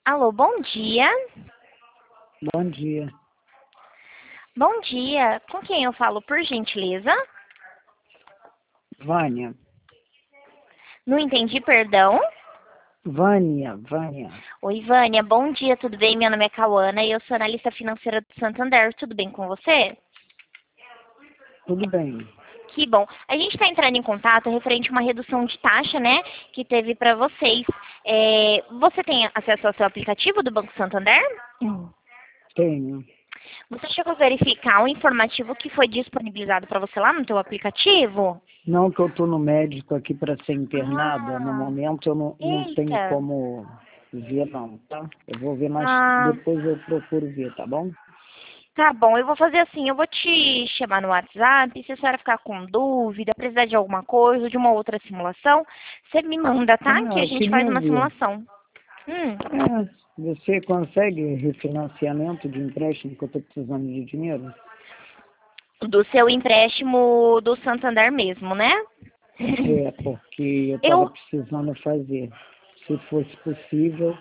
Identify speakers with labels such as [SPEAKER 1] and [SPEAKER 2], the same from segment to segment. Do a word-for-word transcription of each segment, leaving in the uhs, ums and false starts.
[SPEAKER 1] Alô, bom dia.
[SPEAKER 2] Bom dia,
[SPEAKER 1] Bom dia. Com quem eu falo, por gentileza?
[SPEAKER 2] Vânia.
[SPEAKER 1] Não entendi, perdão.
[SPEAKER 2] Vânia, Vânia.
[SPEAKER 1] Oi, Vânia. Bom dia, tudo bem? Meu nome é Cauana e eu sou analista financeira do Santander. Tudo bem com você?
[SPEAKER 2] Tudo bem?
[SPEAKER 1] Que bom. A gente está entrando em contato referente a uma redução de taxa, né, que teve para vocês. É, você tem acesso ao seu aplicativo do Banco Santander? Hum.
[SPEAKER 2] Tenho.
[SPEAKER 1] Você chegou a verificar o informativo que foi disponibilizado para você lá no seu aplicativo?
[SPEAKER 2] Não que eu estou no médico aqui para ser internada, no
[SPEAKER 1] Ah,
[SPEAKER 2] momento eu não, não tenho
[SPEAKER 1] eita.
[SPEAKER 2] como ver não, tá? Eu vou ver mais,
[SPEAKER 1] Ah,
[SPEAKER 2] depois eu procuro ver, tá bom?
[SPEAKER 1] tá bom, eu vou fazer assim, eu vou te chamar no WhatsApp, se a senhora ficar com dúvida, precisar de alguma coisa, de uma outra simulação, você me manda, tá?
[SPEAKER 2] Ah,
[SPEAKER 1] Que a
[SPEAKER 2] eu
[SPEAKER 1] gente faz
[SPEAKER 2] queria
[SPEAKER 1] uma
[SPEAKER 2] ver.
[SPEAKER 1] simulação. Hum,
[SPEAKER 2] É, você consegue refinanciamento de empréstimo que eu estou precisando de dinheiro?
[SPEAKER 1] do seu empréstimo do Santander mesmo, né?
[SPEAKER 2] É, porque eu estava
[SPEAKER 1] Eu,
[SPEAKER 2] precisando fazer. Se fosse possível,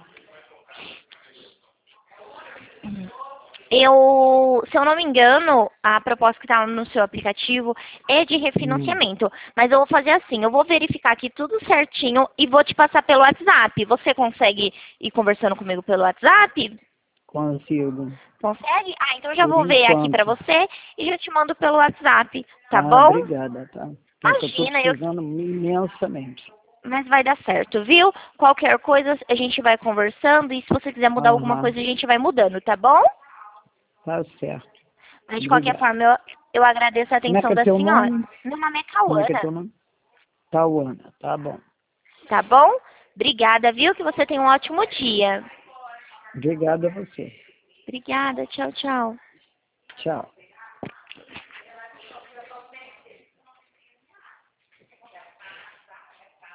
[SPEAKER 1] eu, se eu não me engano, a proposta que está no seu aplicativo é de
[SPEAKER 2] hum,
[SPEAKER 1] refinanciamento. Mas eu vou fazer assim, eu vou verificar aqui tudo certinho e vou te passar pelo WhatsApp. Você consegue ir conversando comigo pelo WhatsApp?
[SPEAKER 2] consigo.
[SPEAKER 1] Consegue? Ah, então eu já
[SPEAKER 2] Por
[SPEAKER 1] vou ver aqui pra
[SPEAKER 2] enquanto.
[SPEAKER 1] você e já te mando pelo WhatsApp, tá
[SPEAKER 2] Ah,
[SPEAKER 1] bom?
[SPEAKER 2] obrigada, tá? É que eu estou
[SPEAKER 1] Imagina, eu...
[SPEAKER 2] precisando imensamente.
[SPEAKER 1] mas vai dar certo, viu? Qualquer coisa a gente vai conversando e se você quiser mudar alguma
[SPEAKER 2] Aham,
[SPEAKER 1] coisa a gente vai mudando, tá bom?
[SPEAKER 2] tá certo.
[SPEAKER 1] Mas de qualquer
[SPEAKER 2] Obrigado.
[SPEAKER 1] forma eu, eu agradeço a
[SPEAKER 2] Como é que
[SPEAKER 1] atenção
[SPEAKER 2] é
[SPEAKER 1] da
[SPEAKER 2] teu
[SPEAKER 1] senhora.
[SPEAKER 2] nome?
[SPEAKER 1] Meu nome é
[SPEAKER 2] Como é que é
[SPEAKER 1] Cauana,
[SPEAKER 2] teu nome? Tauana, tá bom.
[SPEAKER 1] tá bom? Obrigada, viu? Que você tenha um ótimo dia.
[SPEAKER 2] Obrigado a você.
[SPEAKER 1] Obrigada, tchau, tchau.
[SPEAKER 2] Tchau.